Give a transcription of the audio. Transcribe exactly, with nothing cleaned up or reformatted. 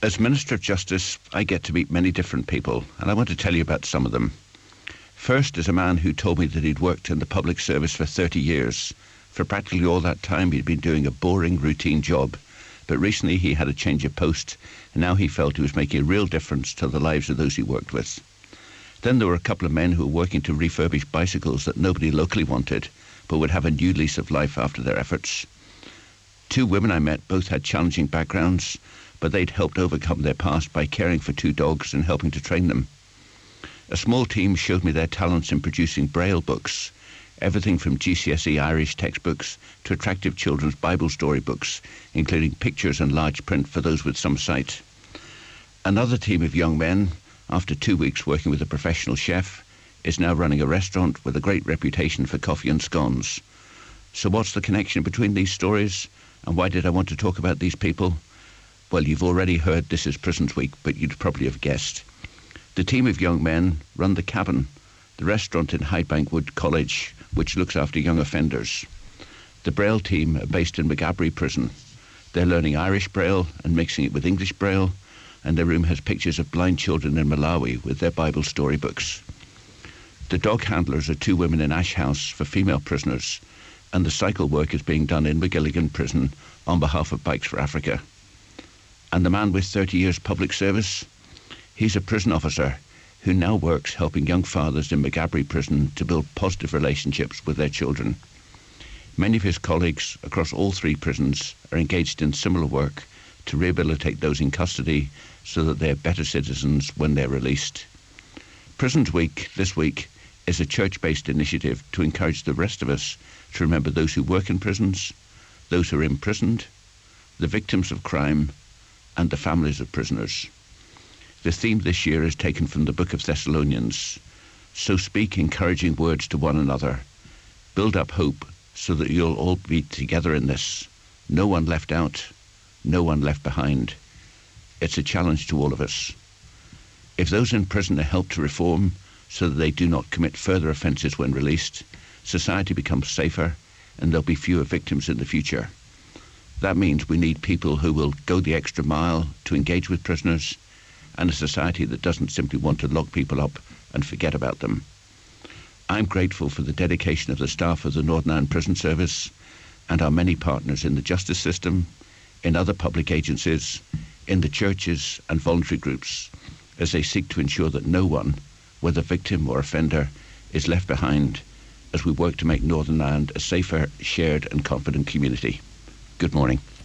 As Minister of Justice, I get to meet many different people, and I want to tell you about some of them. First is a man who told me that he'd worked in the public service for thirty years. For practically all that time, he'd been doing a boring, routine job. But recently he had a change of post, and now he felt he was making a real difference to the lives of those he worked with. Then there were a couple of men who were working to refurbish bicycles that nobody locally wanted, but would have a new lease of life after their efforts. Two women I met both had challenging backgrounds, but they'd helped overcome their past by caring for two dogs and helping to train them. A small team showed me their talents in producing Braille books, everything from G C S E Irish textbooks to attractive children's Bible story books, including pictures and large print for those with some sight. Another team of young men, after two weeks working with a professional chef, is now running a restaurant with a great reputation for coffee and scones. So what's the connection between these stories, and why did I want to talk about these people? Well, you've already heard this is Prisons Week, but you'd probably have guessed. The team of young men run The Cabin, the restaurant in Highbank Wood College, which looks after young offenders. The Braille team are based in Maghaberry Prison. They're learning Irish Braille and mixing it with English Braille, and their room has pictures of blind children in Malawi with their Bible storybooks. The dog handlers are two women in Ash House for female prisoners, and the cycle work is being done in McGilligan Prison on behalf of Bikes for Africa. And the man with thirty years public service, he's a prison officer who now works helping young fathers in Maghaberry Prison to build positive relationships with their children. Many of his colleagues across all three prisons are engaged in similar work to rehabilitate those in custody so that they are better citizens when they're released. Prisons Week this week is a church-based initiative to encourage the rest of us to remember those who work in prisons, those who are imprisoned, the victims of crime, and the families of prisoners. The theme this year is taken from the Book of Thessalonians. So speak encouraging words to one another. Build up hope so that you'll all be together in this. No one left out, no one left behind. It's a challenge to all of us. If those in prison are helped to reform so that they do not commit further offences when released, society becomes safer and there'll be fewer victims in the future. That means we need people who will go the extra mile to engage with prisoners, and a society that doesn't simply want to lock people up and forget about them. I'm grateful for the dedication of the staff of the Northern Ireland Prison Service and our many partners in the justice system, in other public agencies, in the churches and voluntary groups, as they seek to ensure that no one, whether victim or offender, is left behind as we work to make Northern Ireland a safer, shared and confident community. Good morning.